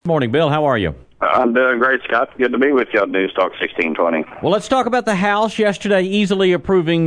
Morning, Bill. How are you? I'm doing great, Scott. Good to be with you on News Talk 1620. Well, let's talk about the House yesterday easily approving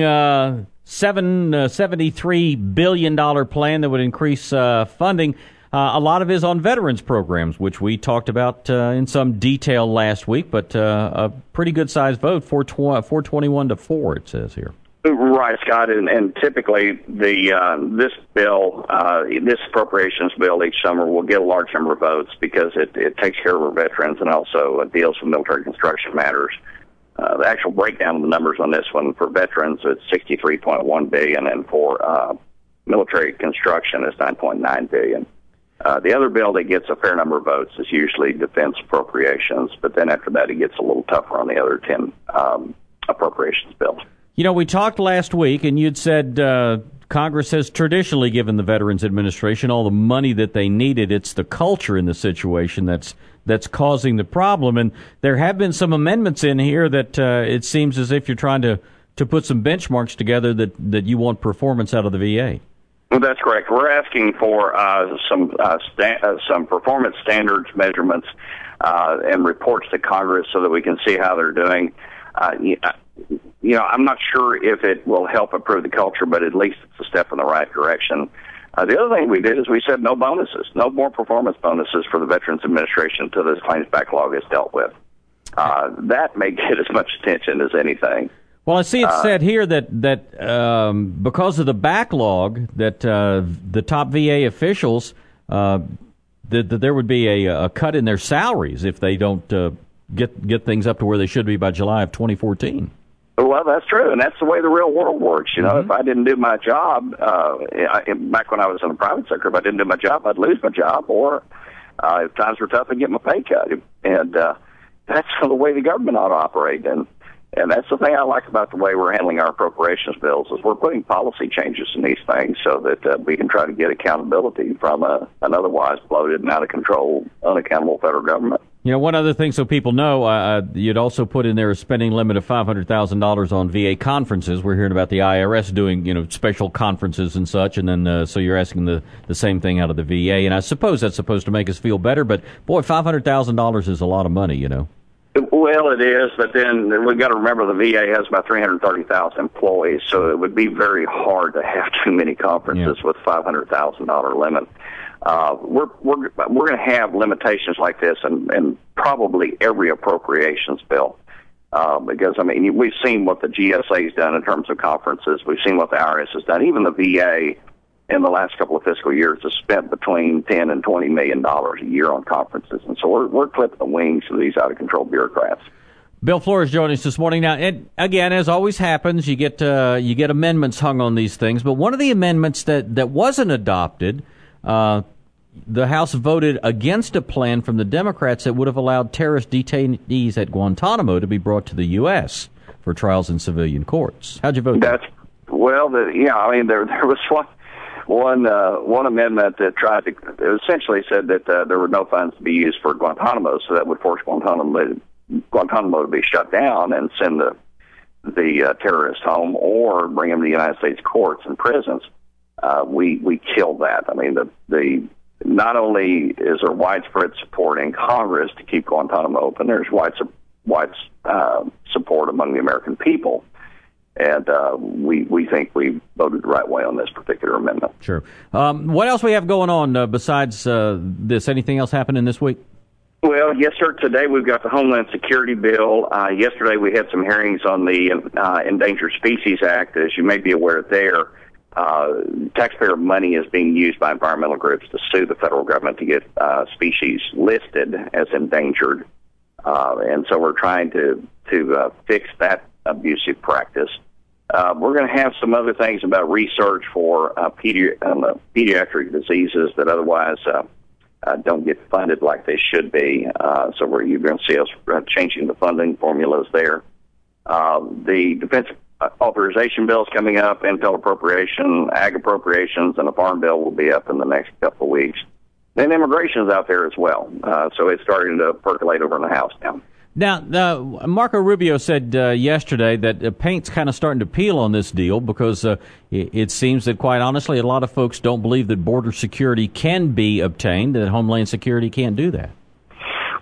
$73 billion plan that would increase funding. A lot of it is on veterans programs, which we talked about in some detail last week, but a pretty good-sized vote, 421 to 4, it says here. Right, Scott, and typically this bill, this appropriations bill each summer will get a large number of votes because it takes care of our veterans and also deals with military construction matters. The actual breakdown of the numbers on this one for veterans it's $63.1 billion, and for military construction is $9.9 billion. The other bill that gets a fair number of votes is usually defense appropriations, but then after that it gets a little tougher on the other 10 appropriations bills. You know, we talked last week, and you'd said Congress has traditionally given the Veterans Administration all the money that they needed. It's the culture in the situation that's causing the problem. And there have been some amendments in here that it seems as if you're trying to put some benchmarks together that you want performance out of the VA. Well, that's correct. We're asking for some performance standards measurements and reports to Congress so that we can see how they're doing. I'm not sure if it will help improve the culture, but at least it's a step in the right direction. The other thing we did is we said no bonuses, no more performance bonuses for the Veterans Administration until this claims backlog is dealt with. That may get as much attention as anything. Well, I see it said here that because of the backlog, that the top VA officials, that there would be a cut in their salaries if they don't get things up to where they should be by July of 2014. Well, that's true, and that's the way the real world works. You know, if I didn't do my job, back when I was in the private sector, if I didn't do my job, I'd lose my job, or if times were tough, I'd get my pay cut. And that's the way the government ought to operate. And that's the thing I like about the way we're handling our appropriations bills is we're putting policy changes in these things so that we can try to get accountability from an otherwise bloated and out of control, unaccountable federal government. You know, one other thing so people know, you'd also put in there a spending limit of $500,000 on VA conferences. We're hearing about the IRS doing, special conferences and such, and then so you're asking the same thing out of the VA. And I suppose that's supposed to make us feel better, but boy, $500,000 is a lot of money, you know. Well, it is, but then we've got to remember the VA has about 330,000 employees, so it would be very hard to have too many conferences with $500,000 limit. We're going to have limitations like this in probably every appropriations bill, because we've seen what the GSA has done in terms of conferences. We've seen what the IRS has done. Even the VA in the last couple of fiscal years has spent between $10 and $20 million a year on conferences, and so we're clipping the wings of these out of control bureaucrats. Bill Flores joining us this morning. Now, again, as always happens, you get amendments hung on these things. But one of the amendments that wasn't adopted, the House voted against a plan from the Democrats that would have allowed terrorist detainees at Guantanamo to be brought to the U.S. for trials in civilian courts. How'd you vote? There was one amendment that tried to essentially said that there were no funds to be used for Guantanamo, so that would force Guantanamo to be shut down and send the terrorists home or bring them to the United States courts and prisons. We killed that. Not only is there widespread support in Congress to keep Guantanamo open, there's wide support among the American people. And we think we voted the right way on this particular amendment. Sure. What else we have going on besides this? Anything else happening this week? Well, yes, sir. Today we've got the Homeland Security bill. Yesterday we had some hearings on the Endangered Species Act. As you may be aware there, taxpayer money is being used by environmental groups to sue the federal government to get species listed as endangered. And so we're trying to fix that abusive practice. We're going to have some other things about research for pediatric diseases that otherwise don't get funded like they should be. So you're going to see us changing the funding formulas there. The defense authorization bill is coming up, Intel appropriation, ag appropriations, and a farm bill will be up in the next couple of weeks. Then immigration is out there as well. So it's starting to percolate over in the House now. Now, Marco Rubio said yesterday that paint's kind of starting to peel on this deal because it seems that, quite honestly, a lot of folks don't believe that border security can be obtained, that Homeland Security can't do that.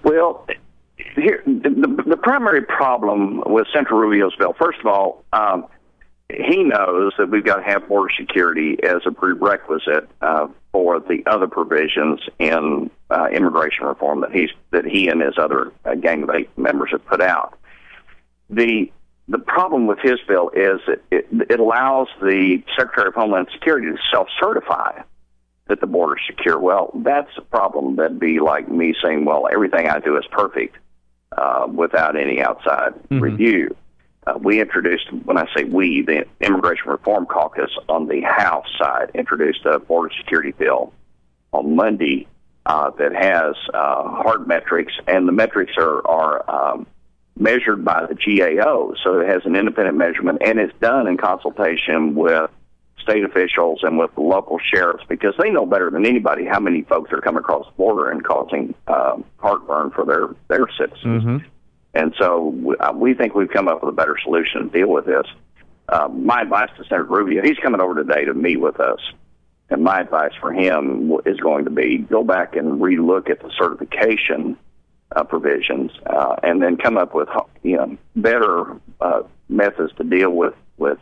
Well, here the primary problem with Senator Rubio's bill, first of all, he knows that we've got to have border security as a prerequisite for the other provisions in immigration reform that he and his other Gang of Eight members have put out. The problem with his bill is that it allows the Secretary of Homeland Security to self-certify that the border is secure. Well, that's a problem. That'd be like me saying, well, everything I do is perfect without any outside review. We introduced, when I say we, the Immigration Reform Caucus on the House side introduced a border security bill on Monday that has hard metrics, and the metrics are measured by the GAO, so it has an independent measurement, and it's done in consultation with state officials and with the local sheriffs, because they know better than anybody how many folks are coming across the border and causing heartburn for their citizens. And so we think we've come up with a better solution to deal with this. My advice to Senator Rubio, he's coming over today to meet with us, and my advice for him is going to be go back and relook at the certification provisions, and then come up with better methods to deal with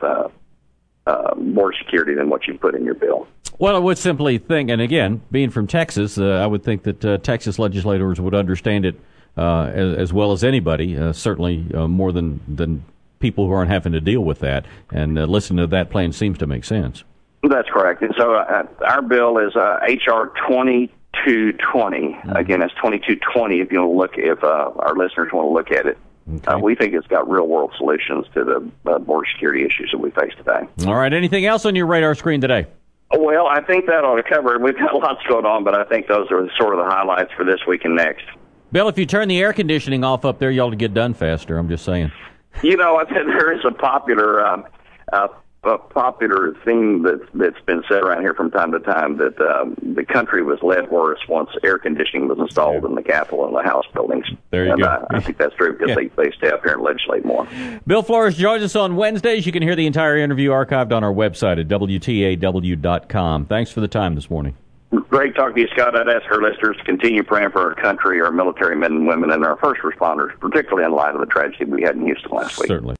border security than what you put in your bill. Well, I would simply think, and again, being from Texas, I would think that Texas legislators would understand it as well as anybody, certainly more than people who aren't having to deal with that. And listening to that plan seems to make sense. That's correct. And so our bill is H.R. 2220. Again, that's 2220 if you want to look, if our listeners want to look at it. Okay. We think it's got real-world solutions to the border security issues that we face today. All right. Anything else on your radar screen today? Well, I think that ought to cover it. We've got lots going on, but I think those are sort of the highlights for this week and next. Bill, if you turn the air conditioning off up there, you ought to get done faster. I'm just saying. There is a popular thing that's been said around here from time to time that the country was led worse once air conditioning was installed in the Capitol and the House buildings. There you go. I think that's true because they stay up here and legislate more. Bill Flores joins us on Wednesdays. You can hear the entire interview archived on our website at WTAW.com. Thanks for the time this morning. Great talking to you, Scott. I'd ask our listeners to continue praying for our country, our military men and women, and our first responders, particularly in light of the tragedy we had in Houston last week. Certainly.